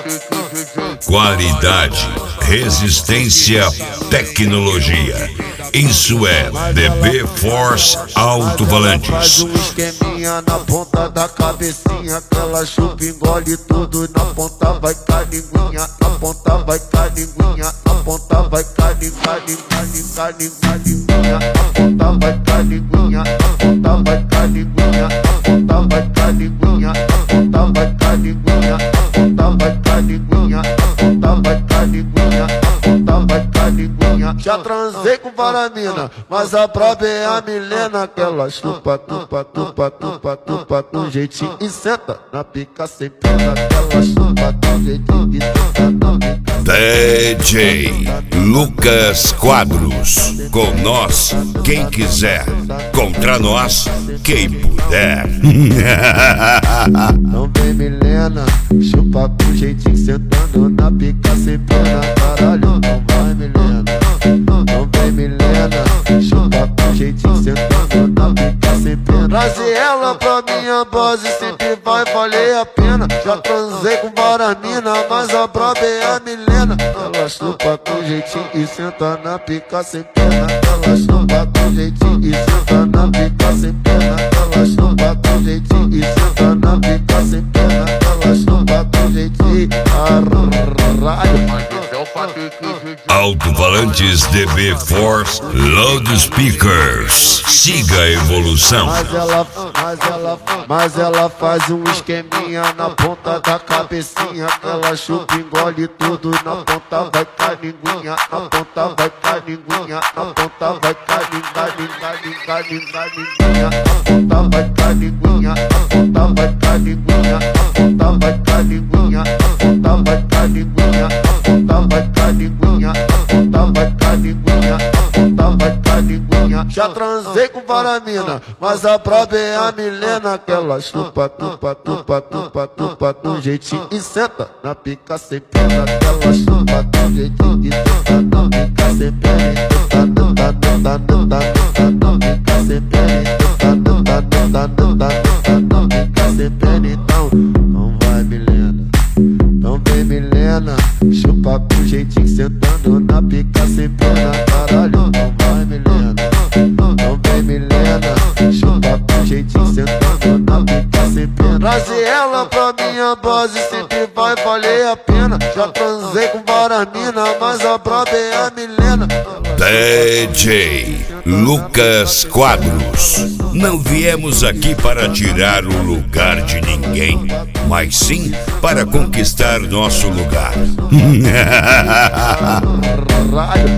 Qualidade, resistência, tecnologia. Isso é DB Force Alto Valentis. Faz um esqueminha na ponta da cabecinha, que ela chupa, engole tudo. Na ponta vai caninguinha, na ponta vai caninguinha, na ponta vai caninguinha, na ponta vai caninguinha, na ponta vai caninguinha, na ponta vai caninguinha, na ponta vai caninguinha, na ponta vai caninguinha, na ponta vai caninguinha, na ponta vai caninguinha. Já transei com várias mina, mas a braba é a Milena, que ela chupa, tupa, tupa, tupa, tupa do jeitinho e senta na pica sem pena, que ela chupa do jeitinho e senta na pica. DJ Lucas Quadros. Com nós, quem quiser. Contra nós, quem puder. Não vem Milena, chupa com jeitinho sentando na pica sem pena. Caralho, não vai Milena. Não vem Milena, chupa com jeitinho sentando na pica sem pena. Trazer ela pra minha base sempre vai valer a pena. Já transei com várias minas, mas a braba é a Milena. Ela chupa com jeitinho e senta na pica sem pena. Ela chupa com jeitinho e senta na pica sem pena. Ela chupa com jeitinho e senta na pica sem pena. Ela chupa com jeitinho. Caralho. Alto Valentis DB Force Loudspeakers. Siga a evolução. Mas ela faz um esqueminha na ponta da cabecinha, que ela chupa, engole tudo. Na ponta vai caninguinha, na ponta vai caninguinha, na ponta vai caninguinha, na ponta vai caninguinha, na ponta vai caninguinha, na ponta vai caninguinha, na ponta vai caninguinha, na ponta vai caninguinha, na ponta vai caninguinha, na ponta vai caninguinha. Já transei com várias mina, mas a braba é a Milena, que ela chupa, tupa, tupa, tupa, tupa do jeitinho e senta na pica sem pena. Que ela chupa do jeitinho e senta na pica sem pena. Na pica sem pena, na pica sem pena. Então, não vai Milena. Não vem Milena, chupa com jeitinho sentando na pica sem pena. Caralho, não vai Milena. Não vem Milena, chupa com jeitinho sentando na pica sem pena. Trazer ela pra minha base sempre vai valer a pena. Já transei com várias minas, mas a braba é a Milena. DJ Lucas Quadros. Não viemos aqui para tirar o lugar de ninguém, mas sim para conquistar nosso lugar.